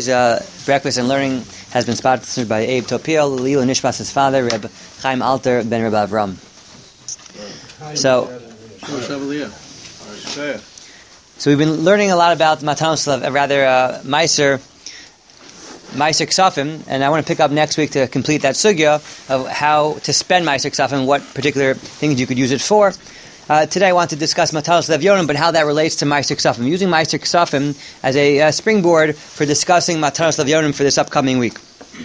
Today's breakfast and learning has been sponsored by Abe Topiel, Lilo Nishmas' father, Reb Chaim Alter ben Reb Avram. So we've been learning a lot about Matanos, Meiser Ksafim, and I want to pick up next week to complete that sugya of how to spend Meiser Ksafim, what particular things you could use it for. Today I want to discuss Matanos Levyonim, but how that relates to Meiser Ksafim. Using Meiser Ksafim as a springboard for discussing Matanos Levyonim for this upcoming week.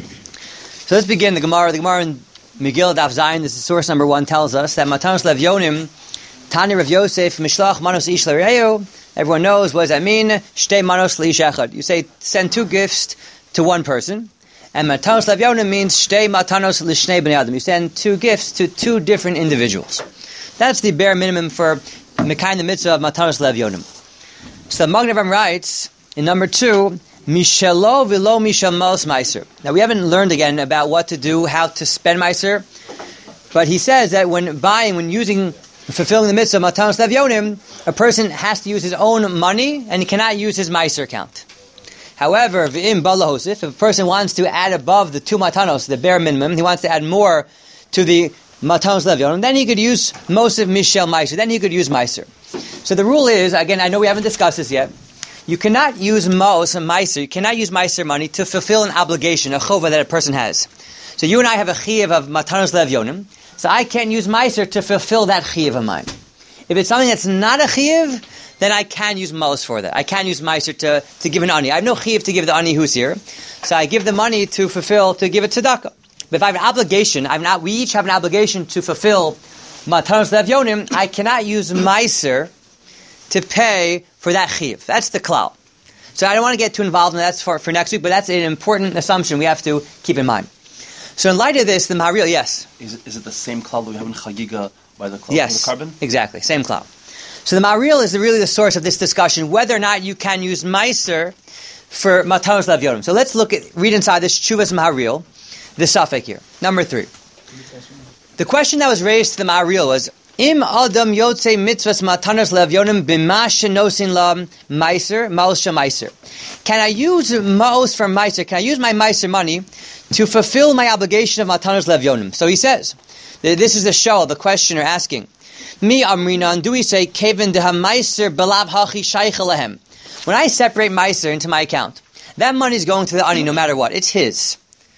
So let's begin. The Gemara in Megillah Daf Zayin, this is source number 1, tells us that Matanos Levyonim, Tani Rav Yosef, Mishlach Manos Ish L'Re'eu, everyone knows, what does that mean? Shtei Manos L'Ish Echad. You say, send 2 gifts to one person. And Matanos Levyonim means Shtei Matanos L'Shnei Bnei Adam. You send 2 gifts to 2 different individuals. That's the bare minimum for Mekayim the mitzvah of Matanos Levyonim. So the Magen Avraham writes, in number 2, Mishelo v'lo mishamos meiser. Now we haven't learned again about what to do, how to spend meiser, but he says that when fulfilling the mitzvah of Matanos Levyonim, a person has to use his own money and he cannot use his meiser account. However, v'im balahosif, if a person wants to add above the 2 matanos, the bare minimum, he wants to add more to the Matanos Levyonim, then he could use most of Mishel Meiser, then he could use Meiser. So the rule is, again, I know we haven't discussed this yet, you cannot use Meiser, you cannot use Meiser money to fulfill an obligation, a chova that a person has. So you and I have a chiyuv of Matanos Levyonim, so I can't use Meiser to fulfill that chiyuv of mine. If it's something that's not a chiyuv, then I can use Mos for that. I can use Meiser to give an ani. I have no chiyuv to give the ani who's here, so I give the money to give it tzedakah. But if I have an obligation, we each have an obligation to fulfill Matanos Levyonim, I cannot use Meiser to pay for that chiyuv. That's the klal. So I don't want to get too involved in that. That's for next week, but that's an important assumption we have to keep in mind. So in light of this, the Maharil, yes? Is it the same klal that we have in Chagiga by the klal yes, of the carbon? Exactly, same klal. So the Maharil is really the source of this discussion, whether or not you can use Meiser for Matanos Levyonim. So let's read inside this Shuvas Maharil, the suffix here. Number 3. The question that was raised to the Maharil was, Im Adam Yotze Mitzvahs Matanos Levyonim B'ma Shenosin La Meiser Malsha Meiser. Can I use Ma'os from Meiser? Can I use my Meiser money to fulfill my obligation of Matanos Levyonim? So he says, this is the shal, the questioner asking, Mi Amrinan, do we say Kevin Deha Meiser Belav Hachi Shaykh Alehem? When I separate Meiser into my account, that money is going to the ani no matter what. It's his.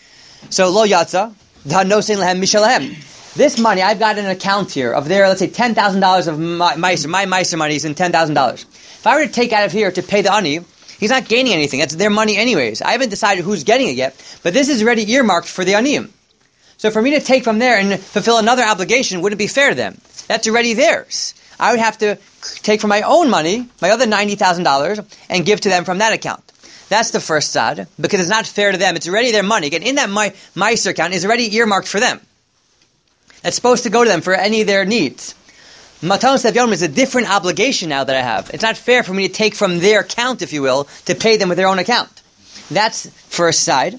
So lo yatza, nosin lehem mishalehem. This money, I've got an account here of their, let's say, $10,000 of my Meiser money is in $10,000. If I were to take out of here to pay the ani, he's not gaining anything. That's their money anyways. I haven't decided who's getting it yet, but this is already earmarked for the aniyim. So for me to take from there and fulfill another obligation wouldn't be fair to them. That's already theirs. I would have to take from my own money, my other $90,000, and give to them from that account. That's the first side, because it's not fair to them. It's already their money. Again, in that Meiser account is already earmarked for them. That's supposed to go to them for any of their needs. Matanos Levyonim is a different obligation now that I have. It's not fair for me to take from their account, if you will, to pay them with their own account. That's first side.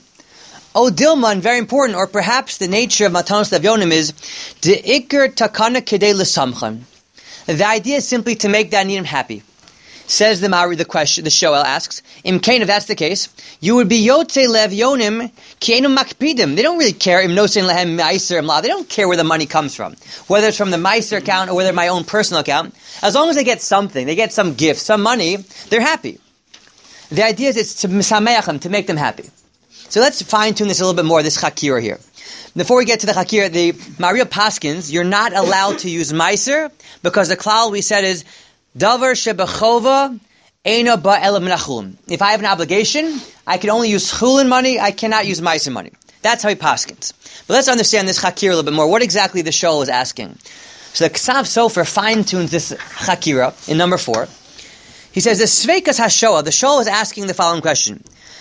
Dilman, very important, or perhaps the nature of Matanos Levyonim is the ikar takana kedei l'samchan. The idea is simply to make the aniyim happy. Says the Shoel asks, Im Kain, if that's the case, you would be Yotze Levyonim Kienu Makpidim. They don't really care, Im Nosin Lehem Meiser Imla. They don't care where the money comes from. Whether it's from the Meiser account or whether my own personal account. As long as they get something, they get some gift, some money, they're happy. The idea is it's to misameach, to make them happy. So let's fine-tune this a little bit more, this Chakira here. Before we get to the Chakira, the Maria Paskins, you're not allowed to use Meiser, because the klal we said is Davar shebechova eino ba'el minachulin. If I have an obligation, I can only use chulin money, I cannot use meiser money. That's how he paskins. But let's understand this chakira a little bit more. What exactly the shol is asking. So the Ksav Sofer fine-tunes this chakira in number 4. He says, the sveikas hashoah, the shol is asking the following question.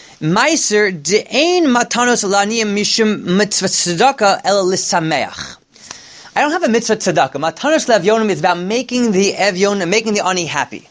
Meiser de'ein matanos laniyim mishum mitzvah tzedakah el lisameach. I don't have a mitzvah tzedakah. Matanos Levyonim is about making the evyon, making the ani happy.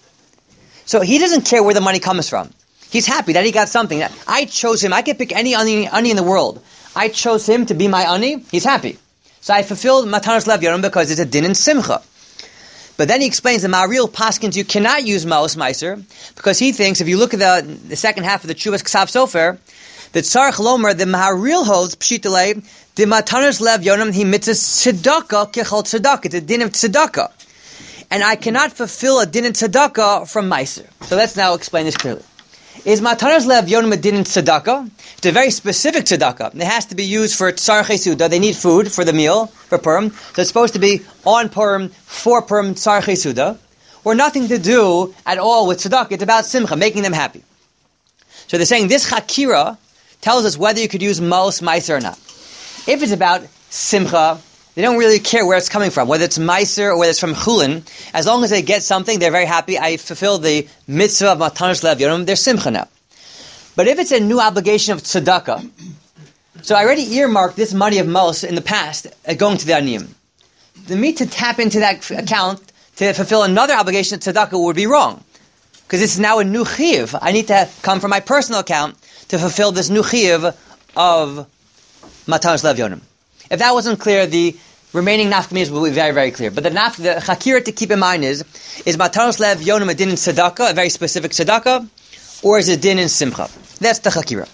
So he doesn't care where the money comes from. He's happy that he got something. I chose him. I can pick any ani in the world. I chose him to be my ani. He's happy. So I fulfilled Matanos Levyonim because it's a din and simcha. But then he explains the Maharil paskins you cannot use Maos Meiser, because he thinks, if you look at the second half of the Chuvas Ksav Sofer, that Tzarech Lomer, the Maharil holds, Pshitale, the Matanos Lev Yonam, he mitzvah tzedakah, kechol tzedakah, it's a din of tzedakah. And I cannot fulfill a din in tzedakah from Meiser. So let's now explain this clearly. Is Matanos Lev Yonam a din in tzedakah? It's a very specific tzedakah. It has to be used for tzarchei suda. They need food for the meal, for Purim. So it's supposed to be on Purim, for Purim, tzarchei suda. Or nothing to do at all with tzedakah. It's about simcha, making them happy. So they're saying this chakira tells us whether you could use Maos Meiser or not. If it's about simcha, they don't really care where it's coming from, whether it's Meiser or whether it's from Chulin. As long as they get something, they're very happy. I fulfill the mitzvah of Matanos Lev Yonam, they're simcha now. But if it's a new obligation of tzedakah, so I already earmarked this money of Maos in the past going to the Aniyim. The me to tap into that account to fulfill another obligation of tzedakah would be wrong. Because this is now a new chiyuv. I need to come from my personal account to fulfill this new chiyuv of Matanos Lev Yonam. If that wasn't clear, the remaining nafkaminas will be very, very clear. But the chakira to keep in mind is Matanos Lev Yonam a din in tzedakah, a very specific tzedakah, or is it din in simcha? That's the chakira.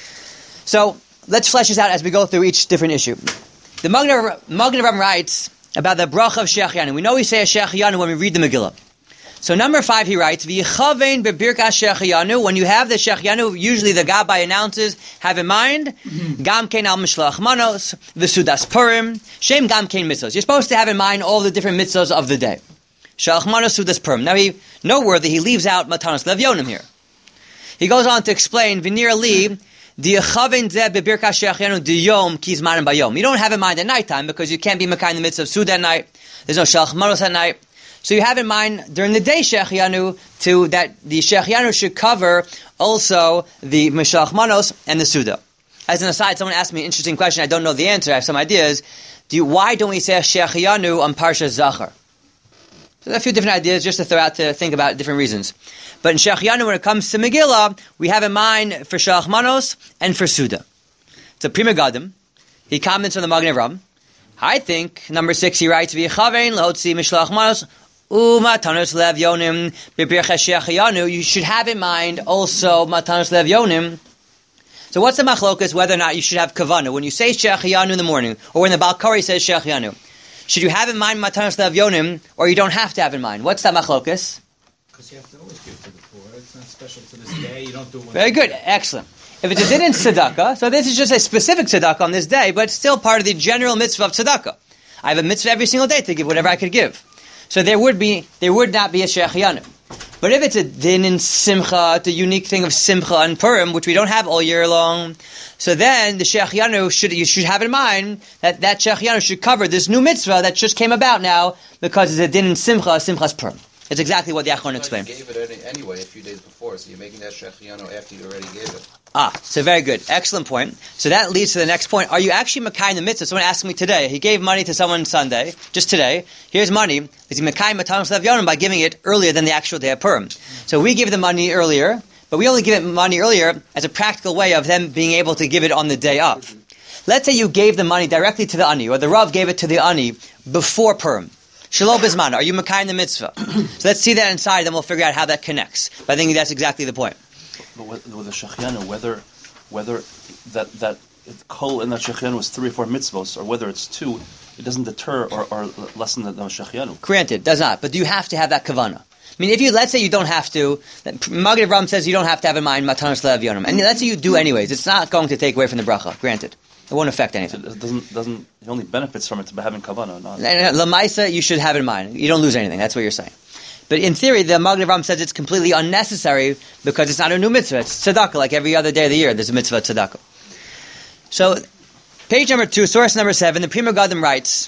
So let's flesh this out as we go through each different issue. The Magen Avraham writes about the bracha of Shechianu. We know we say a Shechianu when we read the Megillah. So number 5 he writes, V'yichavein bebirkas Shechianu. When you have the Shechianu, usually the Gabbai announces, have in mind, Gam kein al mishlach manos, v'sudas Purim, shem gam kein mitzvos. You're supposed to have in mind all the different mitzvos of the day. Shalach manos sudas Purim. Now noteworthy, he leaves out Matanos Lev Yonam here. He goes on to explain, V'nir li, D'yichavein zeh bebirkas Shechianu d'yom kizmanim bayom. You don't have in mind at nighttime because you can't be mekayim the mitzvah of Suda at night. There's no shalach manos at night. So you have in mind during the day Shechianu that the Shechianu should cover also the Mishalach Manos and the Suda. As an aside, someone asked me an interesting question. I don't know the answer. I have some ideas. Why don't we say Shechianu on Parsha Zachar? So there are a few different ideas just to throw out to think about different reasons. But in Shechianu, when it comes to Megillah, we have in mind for Shalach Manos and for Suda. It's a Prima Gadim. He comments on the Magen Avraham. I think, number 6, he writes, V'yichavein l'hotzi Mishalach Manos Matanos Lev Yonim b'birkas Shechianu. You should have in mind also Matanos Lev Yonim. So what's the machlokas whether or not you should have kavana when you say Shechianu in the morning, or when the Balkari says Shechianu? Should you have in mind Matanos Lev Yonim, or you don't have to have in mind? What's that machlokas? Because you have to always give to the poor. It's not special to this day. You don't do one. Very good, excellent. If it's a din in tzedakah, so this is just a specific tzedakah on this day, but it's still part of the general mitzvah of tzedakah. I have a mitzvah every single day to give whatever I could give. So there would not be a Shechianu. But if it's a din in Simcha, it's a unique thing of Simcha and Purim, which we don't have all year long, so then the Shechianu you should have in mind that Shechianu should cover this new mitzvah that just came about now because it's a din in Simcha's Purim. It's exactly what the Achron explained. You gave it anyway a few days before, so you're making that Shechianu after you already gave it. So very good. Excellent point. So that leads to the next point. Are you actually Mekayim the mitzvah? Someone asked me today. He gave money to someone Sunday, just today. Here's money. Is he Mekayim Matanos Lev Yonam by giving it earlier than the actual day of Purim? So we give the money earlier, but we only give it money earlier as a practical way of them being able to give it on the day of. Let's say you gave the money directly to the Ani, or the Rav gave it to the Ani before Purim. Shalom Bizman, are you Mekayim the mitzvah? So let's see that inside, then we'll figure out how that connects. But I think that's exactly the point. But with the Shechianu, whether that kol in that Shechianu was 3 or 4 mitzvos, or whether it's 2, it doesn't deter or lessen the Shechianu. Granted, does not. But do you have to have that kavana? I mean, let's say you don't have to, Magen Avraham says you don't have to have in mind Matanos Lev Yonam. And let's say you do anyways. It's not going to take away from the bracha, granted. It won't affect anything. It doesn't. It only benefits from it by having kavana. Lamaisa, you should have in mind. You don't lose anything. That's what you're saying. But in theory, the Magen Avraham says it's completely unnecessary because it's not a new mitzvah. It's tzedakah, like every other day of the year. There's a mitzvah of tzedakah. So, page number 2, source number 7, the Prima Gadim writes.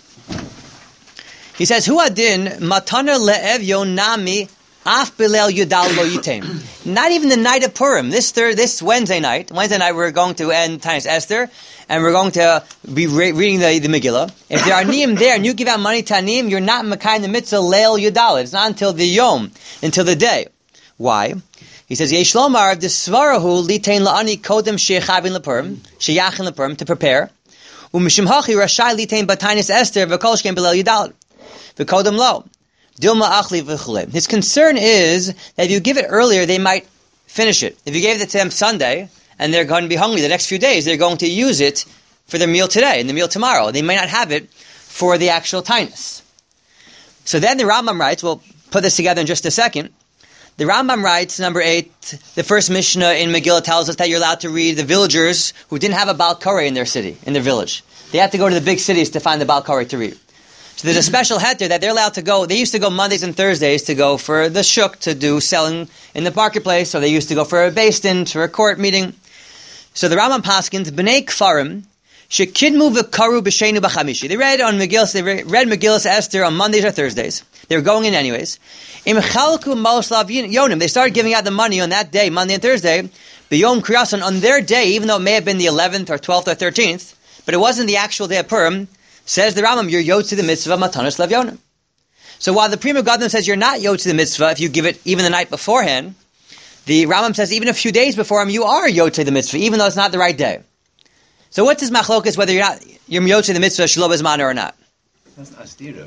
He says, "Hu adin matana le'ev yonami af bilel yudal lo yitem." Not even the night of Purim. This Wednesday night we're going to end Taanis Esther, and we're going to be reading the Megillah. If there are niyim there, and you give out money to niyim, you're not mekayim the mitzvah leil yudal. It's not until the yom, until the day. Why? He says, "Yesh lomar desvarahu litein laani kodem sheyachavin lepurim sheyachin lepurim to prepare. Umishim hachi rashai litein batainis Esther v'kol shkem bilel yudal v'kodem lo." Dilma achli v'chule. His concern is that if you give it earlier, they might finish it. If you gave it to them Sunday, and they're going to be hungry the next few days, they're going to use it for their meal today and the meal tomorrow. They may not have it for the actual tainus. So then the Rambam writes, we'll put this together in just a second. The Rambam writes, number 8, the first Mishnah in Megillah tells us that you're allowed to read the villagers who didn't have a Baal Koreh in their city, in their village. They had to go to the big cities to find the Baal Koreh to read. So there's a special heter that they're allowed to go. They used to go Mondays and Thursdays to go for the shuk, to do selling in the marketplace, so they used to go for a beis din, for a court meeting. So the Rambam paskins, B'nei Kfarim, Shekidmu v'karu b'sheinu b'chamishi. They read Megillas Esther on Mondays or Thursdays. They were going in anyways. Im chalku ma'oslav yonim. They started giving out the money on that day, Monday and Thursday, b'yom kriyason, on their day, even though it may have been the 11th or 12th or 13th, but it wasn't the actual day of Purim. Says the Rambam, you're yotzi the mitzvah matanos lav yonim. So while the Pri Megadim says you're not yotzi the mitzvah if you give it even the night beforehand, the Rambam says even a few days before him you are yotzi the mitzvah, even though it's not the right day. So what's his machlokas whether you're yotzi the mitzvah shelo bezmana or not? That's not stira.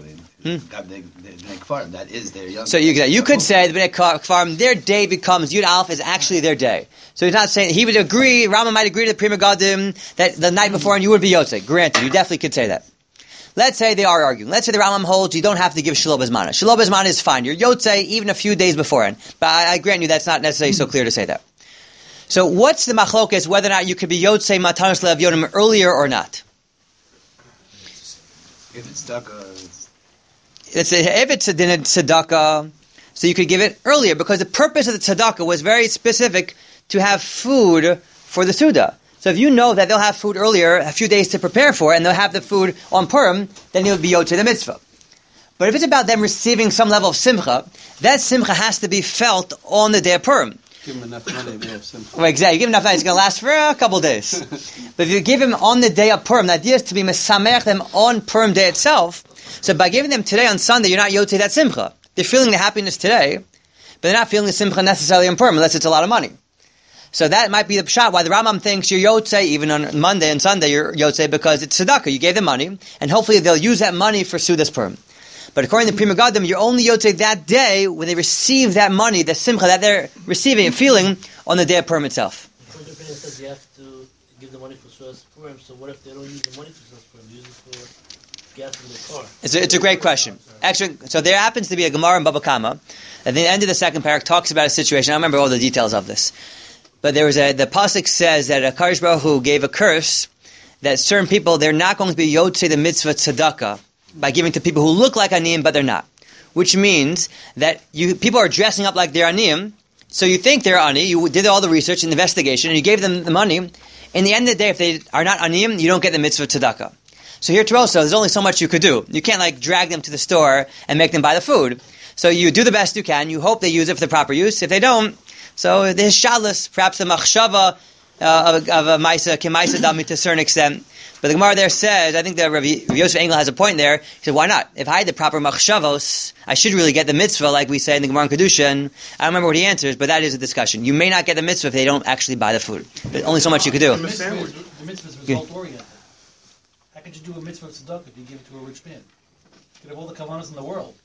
That is their young. So you could say the Bnei Kfarim, their day becomes Yud Aleph is actually their day. So he's not saying he would agree. Rambam might agree to the Pri Megadim that the night before and you would be yotzi. Granted, you definitely could say that. Let's say they are arguing. Let's say the Rambam holds you don't have to give Shelo Bezmana. Shelo Bezmana is fine. You're Yotzei even a few days beforehand. But I grant you that's not necessarily so clear to say that. So what's the machlokas whether or not you could be Yotzei Matanos Lev Yonim earlier or not? If it's tzedakah, If it's a din tzedakah, so you could give it earlier because the purpose of the tzedakah was very specific to have food for the Suda. So if you know that they'll have food earlier, a few days to prepare for it, and they'll have the food on Purim, then you'll be yotze the mitzvah. But if it's about them receiving some level of simcha, that simcha has to be felt on the day of Purim. Give him enough money, they have simcha. Well, exactly. You give him enough money, it's going to last for a couple days. But if you give him on the day of Purim, the idea is to be mesamech them on Purim day itself. So by giving them today on Sunday, you're not yotze that simcha. They're feeling the happiness today, but they're not feeling the simcha necessarily on Purim, unless it's a lot of money. So that might be the pshat why the Rambam thinks you're yotze even on Monday and Sunday you're yotze because it's tzedakah. You gave them money, and hopefully they'll use that money for Sudas Purim. But according to Pri Megadim, you're only yotze that day when they receive that money, the simcha that they're receiving and feeling on the day of Purim itself. The opinion says you have to give the money for Sudas Purim. So what if they don't use the money for Sudas Purim? Use it for gas in the car. It's a great question. Actually, so there happens to be a Gemara in Baba Kama. At the end of the second parak talks about a situation. I don't remember all the details of this. But the pasuk says that HaKadosh Baruch Hu gave a curse that certain people, they're not going to be yotze the mitzvah tzedakah by giving to people who look like aniyim but they're not. Which means that people are dressing up like they're aniyim, so you think they're ani, you did all the research and investigation, and you gave them the money. In the end of the day, if they are not aniyim, you don't get the mitzvah tzedakah. So here to also, there's only so much you could do. You can't drag them to the store and make them buy the food. So you do the best you can, you hope they use it for the proper use. If they don't, so the shalas, perhaps the machshava of a maisa, kemaisa dami to a certain extent. But the Gemara there says, I think that Rav Yosef Engel has a point there. He said, why not? If I had the proper machshavos, I should really get the mitzvah, like we say in the Gemara in Kedushin. I don't remember what he answers, but that is a discussion. You may not get the mitzvah if they don't actually buy the food. There's only so much you could do. The mitzvah is result oriented. How could you do a mitzvah tzedakah if you give it to a rich man? You could have all the kavanas in the world.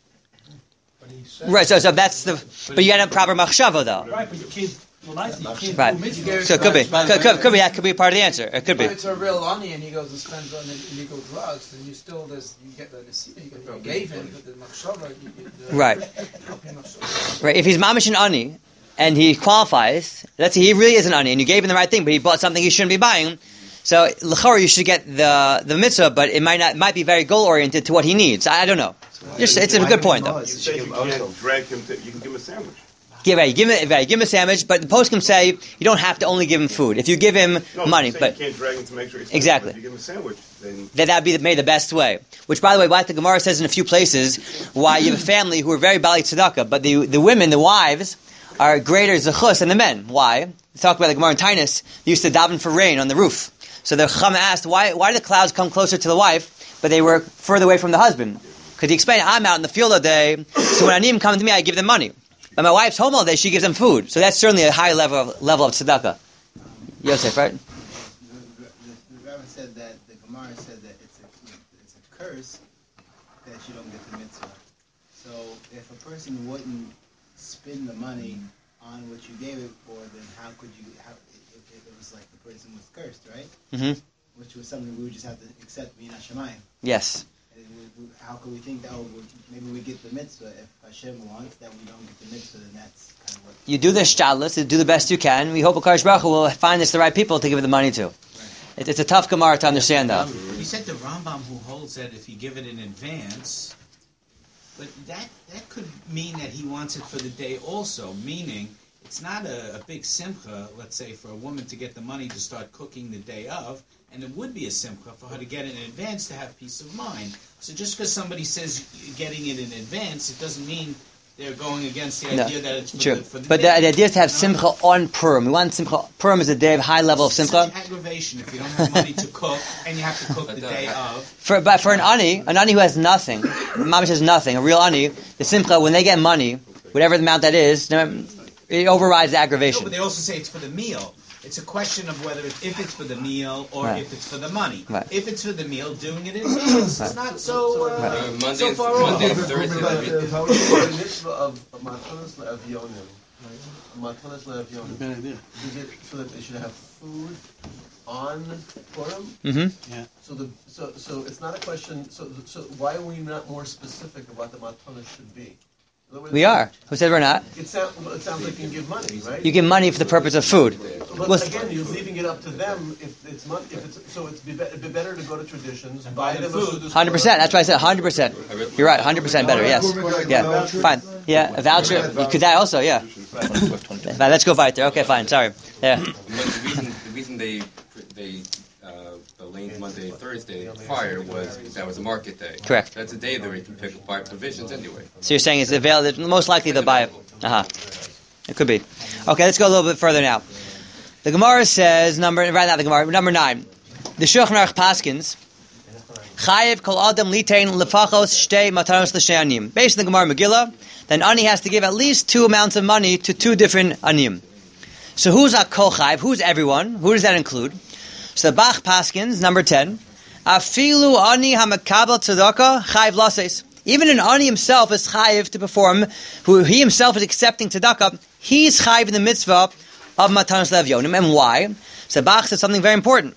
Right, so that's but you got a proper machshava though. Right, but you can't. Well, nice, you can't Right. do a mitzvah. So it could be. That could be part of the answer. It could be. If it's a real ani and he goes and spends on illegal drugs, then you get the nasiya, you gave him the machshava. Right. Right. If he's mamish an ani and he qualifies, let's say he really is an ani and you gave him the right thing, but he bought something he shouldn't be buying. So l'chora you should get the mitzvah, but it might be very goal oriented to what he needs. I don't know. It's a good point though. You say you can't drag him to, you can give him a sandwich. Give him a sandwich, but the poskim say you don't have to only give him food. If you give him money, but you can't drag him to make sure he's exactly. If you give him a sandwich, then that'd be made the best way. Which, by the way, what the Gemara says in a few places, why you have a family who are very bali tzedakah, but the women, the wives, are greater zechus than the men. Why? We talked about the Gemara in Tainus. They used to daven for rain on the roof. So the Chama asked, why did the clouds come closer to the wife, but they were further away from the husband? Because he explained, I'm out in the field all day, so when Anim come to me, I give them money. But my wife's home all day, she gives them food. So that's certainly a high level of tzedakah. Yosef, right? The rabbi said that, the Gemara said that it's a curse that you don't get the mitzvah. So if a person wouldn't spend the money on what you gave it for, then how could you? If it was like the person was cursed, right? Mm-hmm. Which was something we would just have to accept being Hashemayim. Yes. How could we think that maybe we get the mitzvah if Hashem wants that we don't get the mitzvah? Then that's kind of what You do the shtadlus, you do the best you can. We hope HaKadosh Baruch Hu will find us the right people to give the money to. It's a tough Gemara to understand, though. You said the Rambam who holds that if you give it in advance, but that could mean that he wants it for the day also, meaning it's not a big simcha, let's say, for a woman to get the money to start cooking the day of, and it would be a simcha for her to get it in advance to have peace of mind. So just because somebody says getting it in advance, it doesn't mean they're going against the idea that it's for the but day. the idea is to have simcha on Purim. We want simcha. Purim is a day of high level of simcha. Such aggravation if you don't have money to cook and you have to cook the day of. But for an ani who has nothing, mamish has nothing, a real ani, the simcha, when they get money, whatever the amount that is, it overrides the aggravation. No, but they also say it's for the meal. It's a question of whether if it's for the meal or if it's for the money. Right. If it's for the meal, doing it in advance is not so so far off. Monday and Thursday. How is the mitzvah of Matanas Le'Avyonim? Matanas Le'Avyonim. Is it so that they should have food on Purim? Mm-hmm. Yeah. So it's not a question. So why are we not more specific about the Matanas should be? We are. Who said we're not? It sounds like you can give money, right? You give money for the purpose of food. But again, you're leaving it up to them. If it's money, it'd be better to go to traditions and buy them food. 100%. That's why I said 100%. You're right. 100% better. Yes. Yeah. Fine. Yeah. A voucher. You could that also. Yeah. Fine, let's go fight there. Okay. Fine. Sorry. Yeah. The reason they length Monday, Thursday prior was a market day. Correct. That's a day that we can pick up buy provisions anyway. So you're saying it's available. Most likely they'll buy it. It could be. Okay, let's go a little bit further now. The Gemara says number 9. The Shulchan Aruch paskins chayev kol adam litain lefachos shtei matanos l'she'anim. Based on the Gemara Megillah, then ani has to give at least 2 amounts of money to 2 different anim. So who's a kol chayev? Who's everyone? Who does that include? So the Bach paskins, number 10, afilu ani hamakabel tzedakah chayiv lases. Even an ani himself is chayiv to perform, who he himself is accepting tzedakah, he's chayiv in the mitzvah of matanos le'avyonim. And why? So Bach says something very important.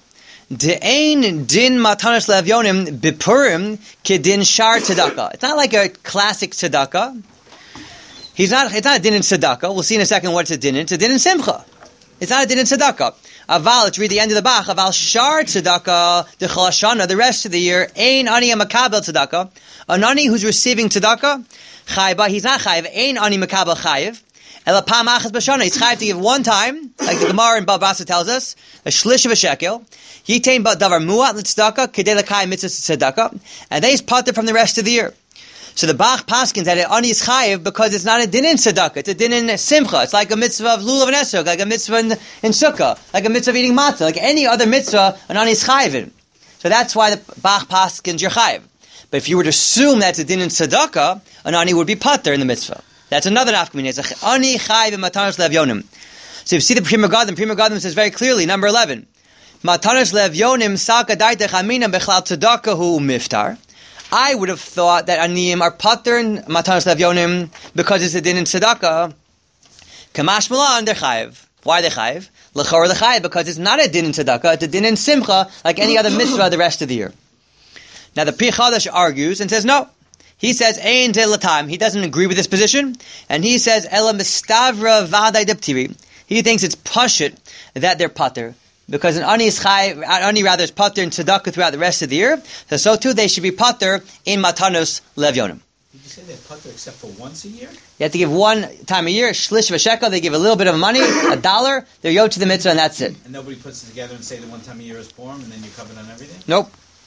De'ein din matanos le'avyonim bipurim kedin shar tzedakah. It's not like a classic tzedakah. It's not a din in tzedakah. We'll see in a second what it's a din in. It's a din in simcha. It's not a din in tzedakah. Aval, let's read the end of the Bach. Aval shar tzedakah, the chol hashana, the rest of the year, ein ani makabel tzedakah. An ani who's receiving tzedakah, chayba, he's not chayiv, ein ani makabel chayiv. Ela pam achas b'shana, he's chayiv to give one time, like the Gemara in Baba Basra tells us, a shlish of a shekel. Yitain ba davar muat l'tzedakah, kedei l'kayim mitzvah tzedakah, and then he's parted from the rest of the year. So the Bach paskins that ani is chayiv because it's not a din in tzedakah, it's a din in simcha. It's like a mitzvah of lulav and esrog, like a mitzvah in sukkah, like a mitzvah of eating matzah, like any other mitzvah, an ani is chayiv in. So that's why the Bach paskins you're chayiv. But if you were to assume that's a din in tzedakah, an ani would be pater in the mitzvah. That's another nafkamina. It's a ani chayiv in matanos le'avyonim. So if you see the Pri Megadim says very clearly, number 11, matanos le'avyonim saka daitech aminam bechlal tzedakah hu miftar. I would have thought that aniyim are pater in matanos le'avyonim because it's a din in tzedakah. Kamash malan, they're chayiv. Why they chayiv? L'chor the chayiv because it's not a din in tzedakah, it's a din in simcha like any other mitzvah the rest of the year. Now the Pri Chadash argues and says no. He says ein de latam. He doesn't agree with this position, and he says ela mistavra vaday deptiri. He thinks it's pashut that they're pater. Because an ani is chayiv, ani rather is pater in tzedakah throughout the rest of the year. So too they should be pater in matanos le'avyonim. Did you say they're pater except for once a year? You have to give one time a year, shlish of a shekel. They give a little bit of money, $1. They're yoked to the mitzvah, and that's it. And nobody puts it together and say the one time a year is Purim, and then you're covered on everything. Nope.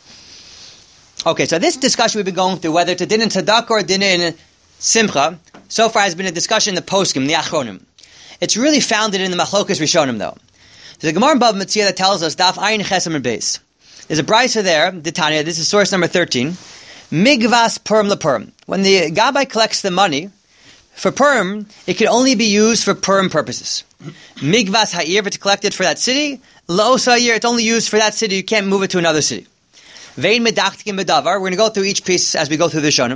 Okay, so this discussion we've been going through, whether it's a din in tzedakah or a din in simcha, so far has been a discussion in the poskim, the achronim. It's really founded in the machlokas rishonim, though. There's a Gemara in Bava Metzia that tells us, Daf Ayin Chesam and Beis. There's a brisa there, the Tanya, this is source number 13, Migvas Purim LePurim. When the Gabbai collects the money, for Purim, it can only be used for Purim purposes. Migvas Ha'ir, if it's collected for that city, Lo'os Ha'ir, it's only used for that city, you can't move it to another city. Vein Medachtikim Bedavar, we're going to go through each piece as we go through the Shonim.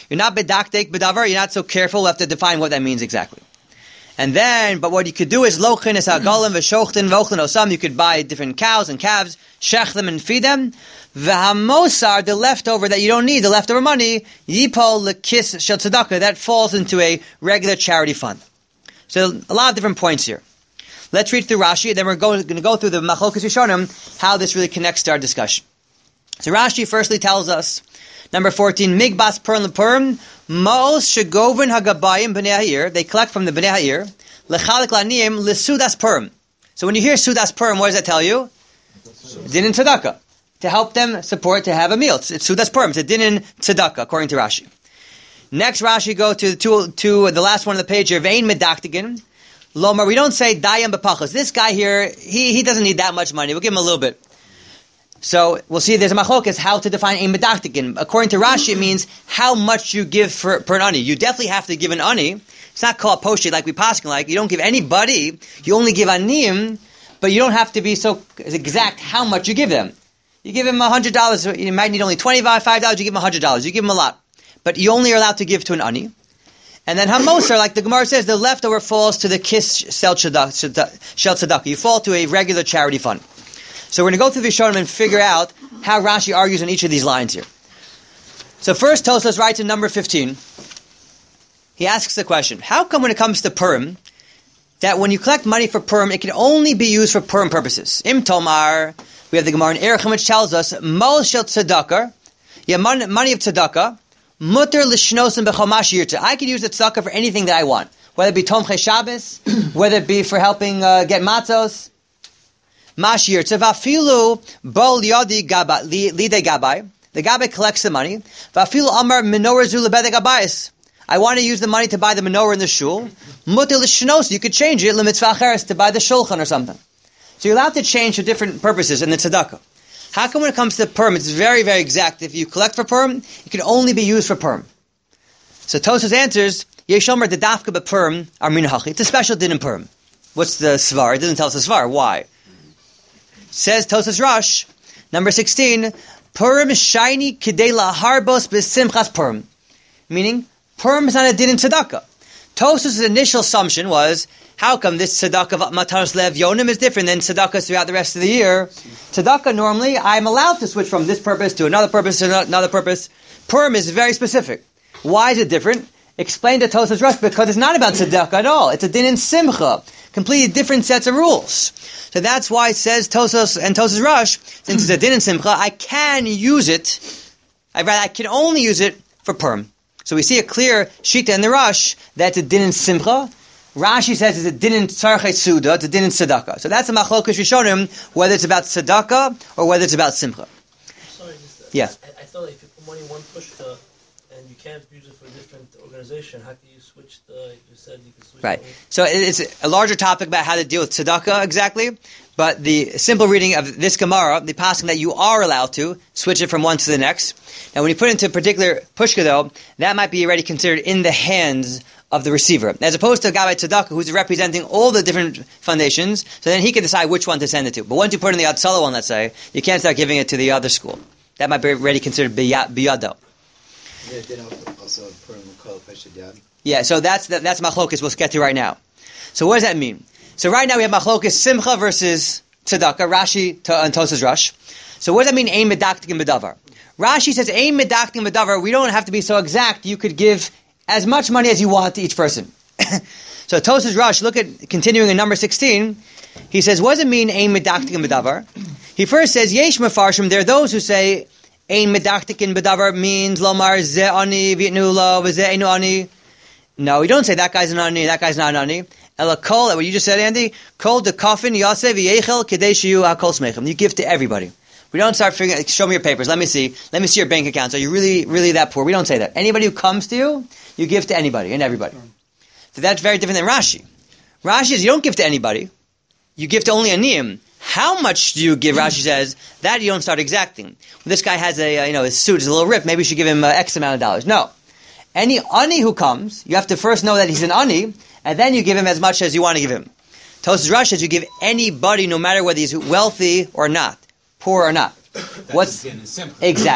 You're not bedaktek bedavar. You're not so careful. We'll have to define what that means exactly. And then, but what you could do is lochin es hagalim v'shochtin v'ochlin osam. You could buy different cows and calves, shech them and feed them. V'hamosar, the leftover that you don't need, the leftover money, yipol lekis shel tzedakah, that falls into a regular charity fund. So a lot of different points here. Let's read through Rashi, then we're going to go through the Machlokas Rishonim, how this really connects to our discussion. So Rashi firstly tells us, number 14, Migbas Purim Lepurim, Ma'os Shegovin Hagabayim B'nei Ha'ir, they collect from the B'nei Ha'ir, Lechalik La'niyim L'Sudas Purim. So when you hear Sudas Purim, what does that tell you? Din in Tzedakah. To help them support, to have a meal. It's Sudas Purim. It's a Din in Tzedakah, according to Rashi. Next Rashi go to the last one on the page here, Vein Medaktigin. Lomar, we don't say Dayam B'Pachos. This guy here, he doesn't need that much money. We'll give him a little bit. So we'll see there's a machlokas how to define ein medaktikin. According to Rashi, it means how much you give per an ani. You definitely have to give an ani. It's not called poshet like we paskin like. You don't give anybody. You only give anim, but you don't have to be so exact how much you give them. You give him $100. You might need only $5. You give him $100. You give him a lot, but you only are allowed to give to an ani. And then hamosar, like the Gemara says, the leftover falls to the kis shel tzedakah. You fall to a regular charity fund. So we're going to go through the Rishonim and figure out how Rashi argues on each of these lines here. So first Tosfos writes in number 15, he asks the question, how come when it comes to Purim, that when you collect money for Purim, it can only be used for Purim purposes? Im Tomar, we have the Gemara in Erechim which tells us, Mol shel tzedakah, money of tzedakah, mutter l'shnosim b'chomash yirtza. I can use the tzedakah for anything that I want, whether it be Tomchei Shabbos, whether it be for helping get matzos, Mashir Tzavafilu Bol Yadi Gaba Lide Gabai. The Gabai collects the money. Vafilu Amar Menorah Zulabede Gabayis. I want to use the money to buy the menorah in the shul. Mutil Shnos, you could change it Lemitzvah Cheres to buy the shulchan or something. So you're allowed to change for different purposes in the tzedakah. How come when it comes to Purim, it's very, very exact. If you collect for Purim, it can only be used for Purim. So Tosfos answers, Yeshomer the Dafka B'Purim are Minahachi. It's a special din in Purim. What's the svar? It doesn't tell us the svar. Why? Says Tosfos Rosh, number 16, Purim shiny kidei laharbos b'simchas Purim. Meaning, Purim is not a din in tzedakah. Tosfos' initial assumption was, how come this tzedakah of Matanos Lev Yonim is different than tzedakahs throughout the rest of the year? Tzedakah, normally, I'm allowed to switch from this purpose to another purpose to another purpose. Purim is very specific. Why is it different? Explain to Tosfos Rosh, because it's not about tzedakah at all. It's a din in simcha. Completely different sets of rules. So that's why it says Tosfos and Tosfos Rosh, since it's a din in simcha, I can use it. I can only use it for Purim. So we see a clear shita in the Rosh that's a din in simcha. Rashi says it's a din in tzarchei suda, it's a din in tzedakah. So that's a machlokas rishonim, whether it's about tzedakah or whether it's about simcha. Sorry, Yeah. I thought if you put money in one pushka and you can't use it for a different organization, how can you switch you said you could switch. Right. So it's a larger topic about how to deal with tzedakah exactly, but the simple reading of this Gemara, the passing that you are allowed to switch it from one to the next. Now when you put it into a particular pushka though, that might be already considered in the hands of the receiver, as opposed to a guy by tzedakah who's representing all the different foundations, so then he can decide which one to send it to. But once you put it in the Atzala one, let's say, you can't start giving it to the other school. That might be already considered biyado. Yeah, so that's machlokas we'll get to right now. So what does that mean? So right now we have machlokas simcha versus tzedakah, Rashi and Tosfos Rosh. So what does that mean, ein medaktikin b'davar? Rashi says, ein medaktikin b'davar, we don't have to be so exact, you could give as much money as you want to each person. So Tosfos Rosh, look at, continuing in number 16, he says, what does it mean, ein medaktikin b'davar? He first says, yesh mefarshim, there are those who say, ein medaktikin b'davar means, lomar ze ani v'yitnu lo, v'ze einu ani. No, we don't say that guy's an ani, that guy's not an ani. Ela kol, what you just said, Andy, kol de kafin yaseh v'yechel kedei shiyu hakol smechem. You give to everybody. We don't start figuring, show me your papers, let me see your bank accounts. Are you really, really that poor? We don't say that. Anybody who comes to you, you give to anybody and everybody. So that's very different than Rashi. Rashi says you don't give to anybody, you give to only aniyim. How much do you give? Rashi says that you don't start exacting. When this guy has his suit is a little ripped, maybe you should give him X amount of dollars. No. Any ani who comes, you have to first know that he's an ani, and then you give him as much as you want to give him. Tosfos Rosh says you give anybody, no matter whether he's wealthy or not, poor or not. What's exactly?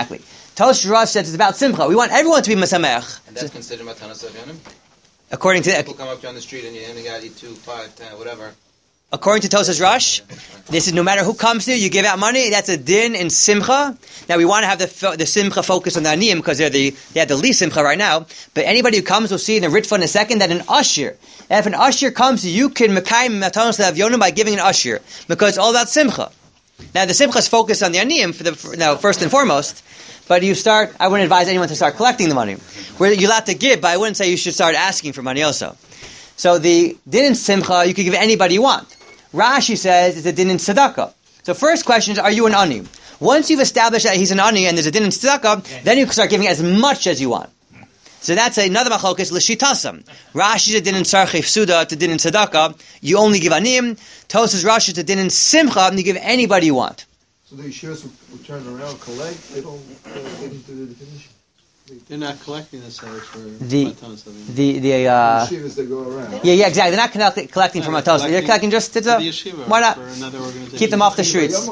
Tosh Rosh says it's about simcha. We want everyone to be mesamech. And that's considered Matanas Avyonim? According to People come up to you on the street and you only got you 2, 5, 10, whatever. According to Tosas Rosh, this is no matter who comes to you, you give out money. That's a din in simcha. Now we want to have the simcha focus on the aniyim because they have the least simcha right now. But anybody who comes will see in the Ritva in a second that an usher, if an usher comes to you, you can mekayim matanos le'avyonim by giving an usher because it's all about simcha. Now the simcha is focused on the aniyim first and foremost. But I wouldn't advise anyone to start collecting the money. Where you're allowed to give, but I wouldn't say you should start asking for money also. So the din in simcha, you can give anybody you want. Rashi says it's a din in tzedakah. So first question is, are you an ani? Once you've established that he's an ani and there's a din in tzedakah, then you can start giving as much as you want. So that's another machlokes l'shitasam. Rashi's a din in tzarchei fsuda, it's a din in tzedakah. You only give anim. Tosas Rashi is a din in simcha, and you give anybody you want. So the yeshivas will turn around, collect, they don't get into the definition. They're not collecting the sellers for the yeshivas that go around. Yeah, exactly. They're not collecting from Matos. They're collecting just why not keep them off the streets?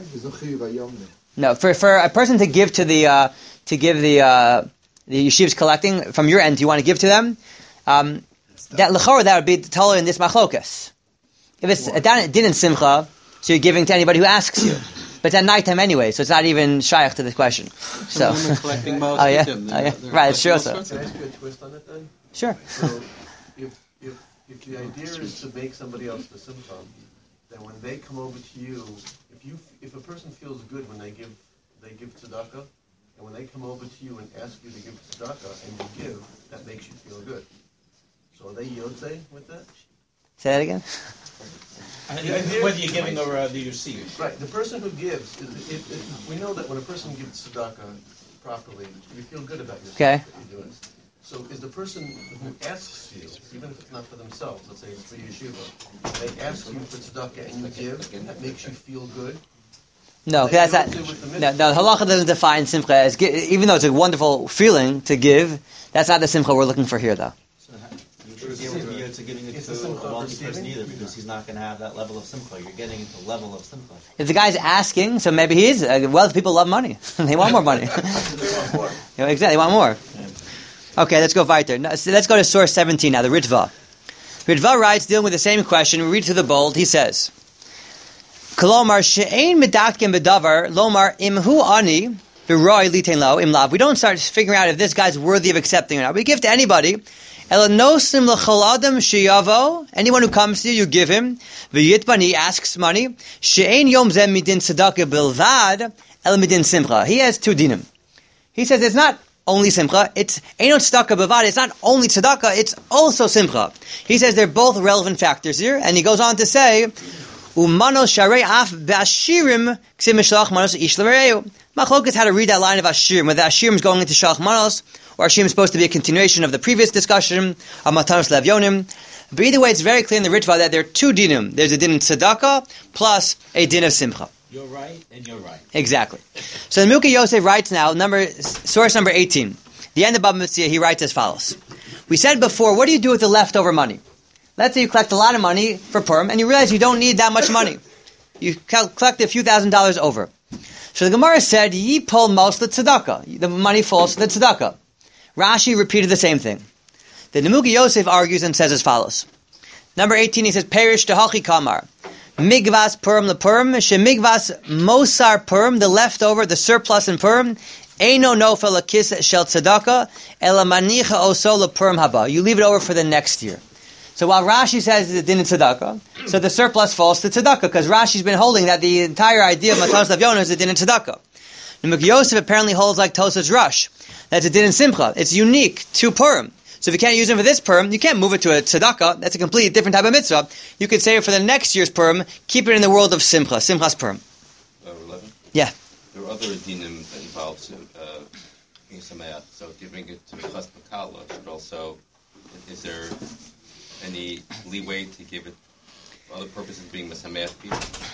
No, for a person to give to the yeshivas collecting from your end, do you want to give to them? That l'chora that would be taller in this machlokas. If it's a din in simcha, so you're giving to anybody who asks you. But it's at nighttime anyway, so it's not even shaykh to this question. So, collecting most right, it's true. So, can I ask you a twist on it then? Sure. So, if the idea is to make somebody else the simcha, then when they come over to you, if a person feels good when they give tzedakah, and when they come over to you and ask you to give tzedakah and you give, that makes you feel good. So are they yotzei with that? Say that again. Whether you're giving or you receive. Right. The person who gives, we know that when a person gives tzedakah properly, you feel good about yourself that you're doing. So is the person who asks you, even if it's not for themselves, let's say it's for yeshiva, they ask you for tzedakah and you give, and that makes you feel good? No, that's not. No, halacha doesn't define simcha as even though it's a wonderful feeling to give. That's not the simcha we're looking for here, though. To giving it to a wealthy person either, because he's not going to have that level of simcha. You're getting into level of simcha. If the guy's asking, so maybe he is. Wealthy people love money. They want more money. Exactly, they want more. Okay, let's go weiter. So let's go to source 17 now, the Ritva. Ritva writes, dealing with the same question, we read to the bold, he says, Kolomar she'ein medaktim bedavar, lomar imhu ani, v'roi litein lo, imlav. We don't start figuring out if this guy's worthy of accepting or not. We give to anybody. Anyone who comes to you, you give him. V'yitban, he asks money. She'ein yom zeh midin tzedakah bilvad, el midin simcha. He has two dinim. He says it's not only simcha, it's ain't tzedakah bilvad, it's not only tzedakah, it's also simcha. He says they're both relevant factors here, and he goes on to say, Umanos sharei af b'ashirim k'sim mishlach manos ish l'reu. Machlokas how to read that line of ashirim, whether ashirim is going into shalach manos, or ashirim is supposed to be a continuation of the previous discussion of matanos le'avyonim. But either way, it's very clear in the Ritva that there are two dinim. There's a din in tzedakah plus a din of simcha. You're right, and you're right. Exactly. So the Milka Yosef writes now, source number 18. The end of Baba Metzia, he writes as follows. We said before, what do you do with the leftover money? Let's say you collect a lot of money for Purim, and you realize you don't need that much money. You collect a few $1,000s over. So the Gemara said, Yi pull most the tzedakah. The money falls to the tzedakah. Rashi repeated the same thing. The Nemuga Yosef argues and says as follows. Number 18, he says, Perish tehachi kamar. Migvas Purim lePurim, shemigvas mosar Purim, the leftover, the surplus in Purim, eino nofel akis shel tzedakah, ela manicha oso lePurim haba. You leave it over for the next year. So while Rashi says it's a din in tzedakah, so the surplus falls to tzedakah, because Rashi's been holding that the entire idea of Matanos Le'avyonim is a din in tzedakah. Nemuga Yosef apparently holds like Tosas Rosh. That's a din in simcha. It's unique to Purim. So if you can't use it for this Purim, you can't move it to a tzedakah. That's a completely different type of mitzvah. You could save it for the next year's Purim, keep it in the world of simcha, simchas Purim. 11? Yeah. There are other dinim that involve being sameach, so giving it to chas b'kala should also, is there any leeway to give it for other purposes, being mesameach people?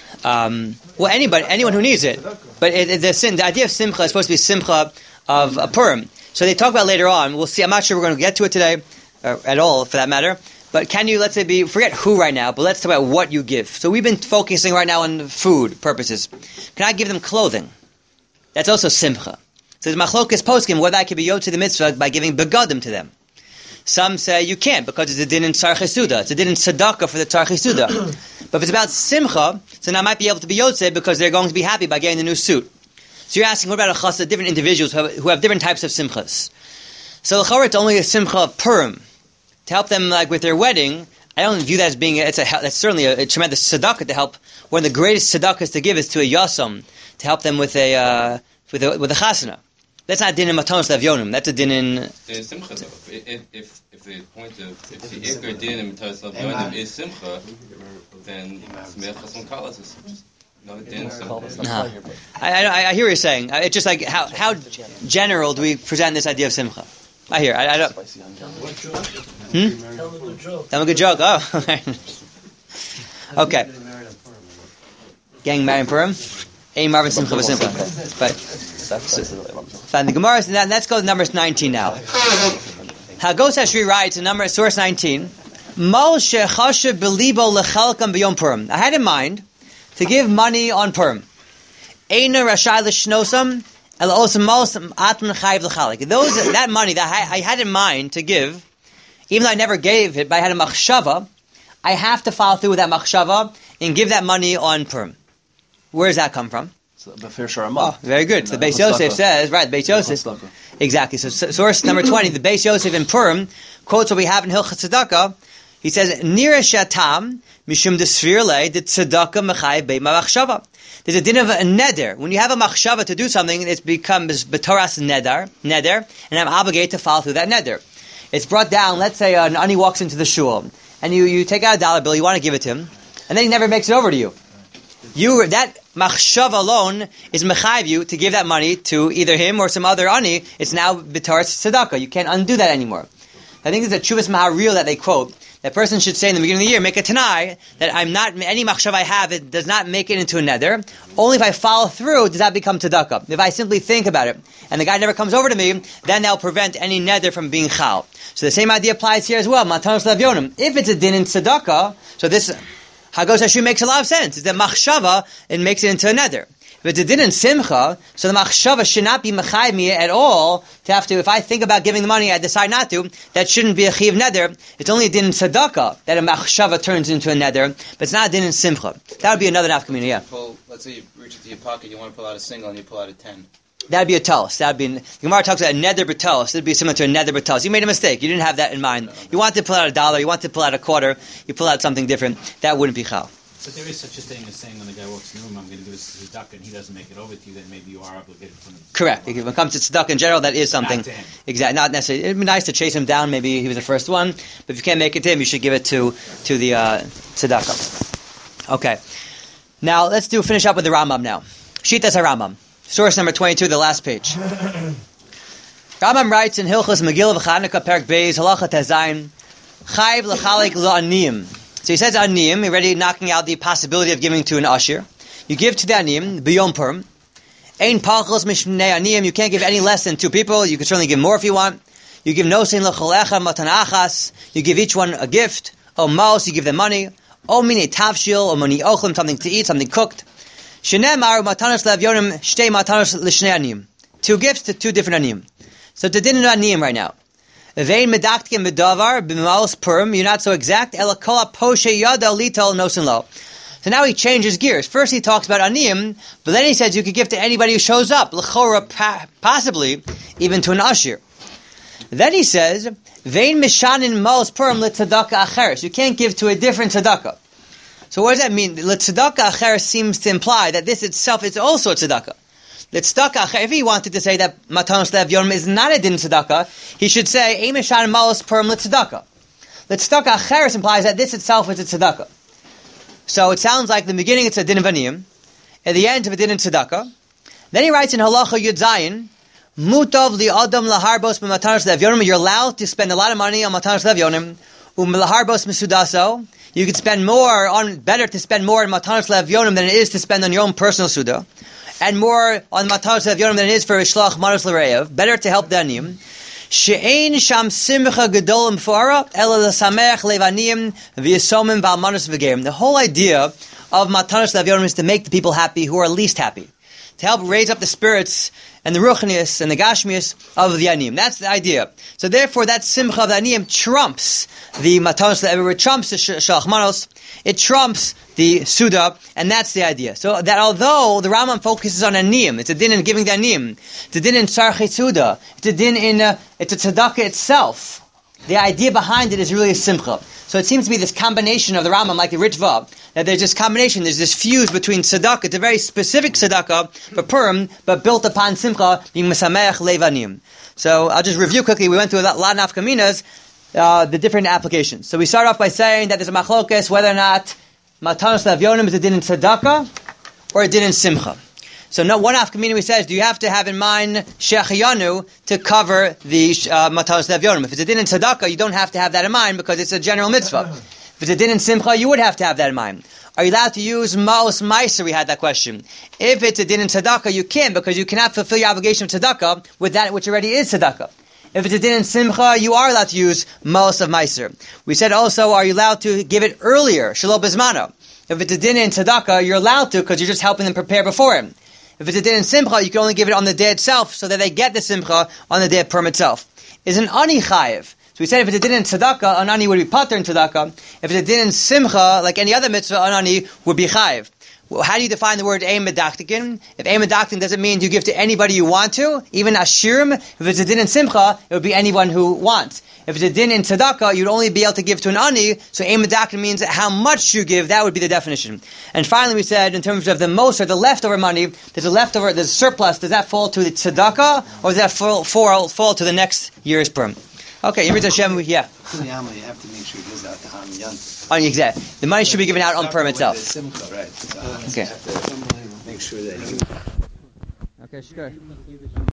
Well, anyone who needs it. But the idea of simcha is supposed to be simcha of a Purim. So they talk about later on. We'll see. I'm not sure we're going to get to it today, or at all, for that matter. But can you, let's say, forget who right now, but let's talk about what you give. So we've been focusing right now on food purposes. Can I give them clothing? That's also simcha. So the machlokas poskim whether I could be yotze the mitzvah by giving begadim to them. Some say you can't because it's a din in tzarchei suda. It's a din in tzedakah for the tzarchei suda. But if it's about simcha, so now I might be able to be yotze because they're going to be happy by getting the new suit. So you're asking, what about a chassid, different individuals who have different types of simchas? So l'chorah, it's only a simcha of Purim to help them like with their wedding. I don't view that as being that's certainly a tremendous tzedakah to help. One of the greatest tzedakahs to give is to a yasam to help them with a chasana. That's not din in matanos levyonim. That's a din in simcha. If the point of if the ikar din in matanos levyonim is simcha, then smech chasam kalas is no din. I hear what you're saying. It's just like how general do we present this idea of simcha? I hear. I don't. Tell them a good joke. Tell them a good joke. Oh, okay. Getting married in Purim. Ein marvin simcha v'simcha. But fine. The Gemara. Let's go to Numbers 19 now. Hagos Hashri writes in source 19. Mol shechashav belibo lechalkam b'yom Purim. I had in mind to give money on Purim. Eina rashai l'shnosam. That money that I had in mind to give, even though I never gave it, but I had a machshava, I have to follow through with that machshava and give that money on Purim. Where does that come from? Oh, very good. So the Beis Yosef says, right, the Beis Yosef. Exactly. So source number 20, the Beis Yosef in Purim quotes what we have in Hilchot Tzedakah. He says, Nira shatam mishum desfirle de tzedakah mechayev be'ma machshava. There's a din of a neder. When you have a machshava to do something, it becomes b'toras neder, and I'm obligated to follow through that neder. It's brought down, let's say an ani walks into the shul, and you take out a dollar bill, you want to give it to him, and then he never makes it over to you. That machshava alone is mechayev you to give that money to either him or some other ani. It's now b'toras tzedakah. You can't undo that anymore. I think it's a Chuvas Maharil that they quote. That person should say in the beginning of the year, make a tanai, that I'm not, any machshav I have, it does not make it into a neder. Only if I follow through does that become tzedakah. If I simply think about it, and the guy never comes over to me, then that'll prevent any neder from being chal. So the same idea applies here as well, matanos levyonim. If it's a din in tzedakah, so this, Hagos Hashri makes a lot of sense. It's the machshava, it makes it into a neder. If it's a din in simcha, so the machshava should not be mechayev me at all to have to, if I think about giving the money, I decide not to, that shouldn't be a chiv neder. It's only a din in tzedakah that a machshava turns into a neder, but it's not a din in simcha. That would be another nafkamina, yeah. Let's say you reach into your pocket, you want to pull out a single and you pull out a 10. That'd be a talis. That'd be, the Gemara talks about a neder b'talis. It'd be similar to a neder b'talis. You made a mistake. You didn't have that in mind. You wanted to pull out a dollar, you wanted to pull out a quarter, you pull out something different. That wouldn't be chal. But there is such a thing as saying when the guy walks in the room, I'm going to give this to tzedakah, and he doesn't make it over to you, then maybe you are obligated to him. Correct. When it comes to tzedakah in general, that is something. Not to him. Exactly. Not necessarily. It'd be nice to chase him down. Maybe he was the first one. But if you can't make it to him, you should give it to the tzedakah. Okay. Now let's finish up with the Rambam now. Shitas HaRambam. Source number 22, the last page. Rambam writes in Hilchos Megillah V'Chanukah Perek Beis Halacha Tezayin Chayv L'Chalik L'Aniyim. So he says aniyim, already knocking out the possibility of giving to an usher. You give to the aniyim, b'yom Purim. Ein pachos mishnei aniyim, you can't give any less than 2 people. You can certainly give more if you want. You give nosein l'cholecha matan achas. You give each one a gift. O maos, you give them money. O mine tavshil, o mani ochlim, something to eat, something cooked. Shenemar matanos levyonim, shtei matanos l'shnei aniyim. 2 gifts to 2 different aniyim. So to din aniyim right now. Vein medaktkim bedavar b'maos Purim. You're not so exact. Elakola poshe yada litol nosin lo. So now he changes gears. First he talks about aniyim, but then he says you could give to anybody who shows up. L'chora, possibly even to an usher. Then he says vein mishanin maos Purim letzedakah acheres. You can't give to a different tzedakah. So what does that mean? Letzedakah acheres seems to imply that this itself is also a tzedakah. If he wanted to say that matanos levyonim is not a din tzedakah, he should say ein mishanin maos Purim letzedakah. Letzedakah acheres implies that this itself is a tzedakah. So it sounds like in the beginning it's a din of aniyim, at the end of a din in tzedakah. Then he writes in Halacha Yud Zayin, Mutov li adam laharbos b'matanos levyonim. You're allowed to spend a lot of money on matanos levyonim. Laharbos misudaso. You could spend more on, better to spend more on matanos levyonim than it is to spend on your own personal suda, and more on matanos levyonim than it is for shlach manos l'reiv. Better to help the aniyim. She'ein sham simcha gedolim fara ela l'samech levaniyim v'yisomim v'almanos v'gerim. The whole idea of matanos levyonim is to make the people happy who are least happy. to help raise up the spirits and the ruchnius and the gashmius of the aniyim. That's the idea. So therefore, that simcha of the aniyim trumps the matanos le'ever, it trumps the shalach manos, it trumps the suda, and that's the idea. So that although the Rambam focuses on aniyim, it's a din in giving the aniyim, it's a din in tzarchei suda, it's a din in it's a tzedakah itself. The idea behind it is really a simcha. So it seems to be this combination of the Rambam, like the Ritva, that there's this combination, there's this fuse between tzedakah, it's a very specific tzedakah, for Purim, but built upon simcha, being mesameach levanim. So I'll just review quickly. We went through a lot of nafkaminas, the different applications. So we start off by saying that there's a machlokes whether or not matanos le'avyonim is a din in tzedakah or a din in simcha. So one nafkamina we says, do you have to have in mind shechayanu to cover the matanos le'avyonim? If it's a din in tzedakah, you don't have to have that in mind because it's a general mitzvah. If it's a din in simcha, you would have to have that in mind. Are you allowed to use ma'os meiser? We had that question. If it's a din in tzedakah, you can, because you cannot fulfill your obligation of tzedakah with that which already is tzedakah. If it's a din in simcha, you are allowed to use ma'os of meiser. We said also, are you allowed to give it earlier, shelo bizmano? If it's a din in tzedakah, you're allowed to, because you're just helping them prepare before him. If it's a din in simcha, you can only give it on the day itself, so that they get the simcha on the day of Purim itself. Is an ani chayiv? So we said if it's a din in tzedakah, an ani would be pater in tzedakah. If it's a din in simcha, like any other mitzvah, an ani would be chayiv. Well, how do you define the word ein medaktikin? If ein medaktikin doesn't mean you give to anybody you want to, even ashirim. If it's a din in simcha, it would be anyone who wants. If it's a din in tzedakah, you'd only be able to give to an ani, so ein medaktikin means how much you give, that would be the definition. And finally we said, in terms of the most or the leftover money, there's a surplus, does that fall to the tzedakah, or does that fall to the next year's Purim? Okay, Yirmit Hashem, yeah. You have to make sure it goes out to Ham Yan. Exactly. The money should be given out on Purim itself. Simcha, right. So okay. have to make sure that. Okay, sure.